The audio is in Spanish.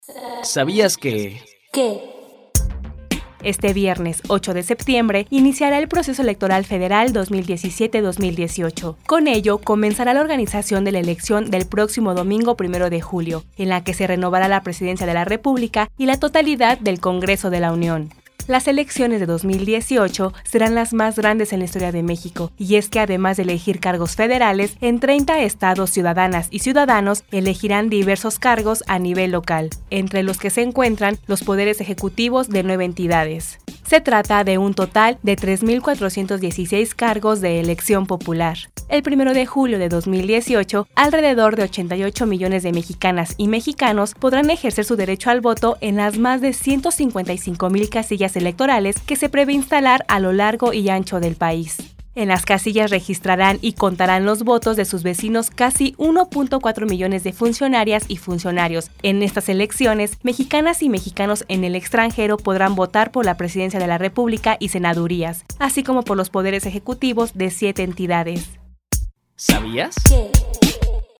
¿Sabías que...? ¿Qué? Este viernes 8 de septiembre iniciará el proceso electoral federal 2017-2018. Con ello, comenzará la organización de la elección del próximo domingo 1 de julio, en la que se renovará la presidencia de la República y la totalidad del Congreso de la Unión. Las elecciones de 2018 serán las más grandes en la historia de México, y es que además de elegir cargos federales, en 30 estados ciudadanas y ciudadanos elegirán diversos cargos a nivel local, entre los que se encuentran los poderes ejecutivos de 9 entidades. Se trata de un total de 3.416 cargos de elección popular. El 1 de julio de 2018, alrededor de 88 millones de mexicanas y mexicanos podrán ejercer su derecho al voto en las más de 155,000 casillas electorales que se prevé instalar a lo largo y ancho del país. En las casillas registrarán y contarán los votos de sus vecinos casi 1.4 millones de funcionarias y funcionarios. En estas elecciones, mexicanas y mexicanos en el extranjero podrán votar por la presidencia de la República y senadurías, así como por los poderes ejecutivos de 7 entidades. ¿Sabías? ¿Qué?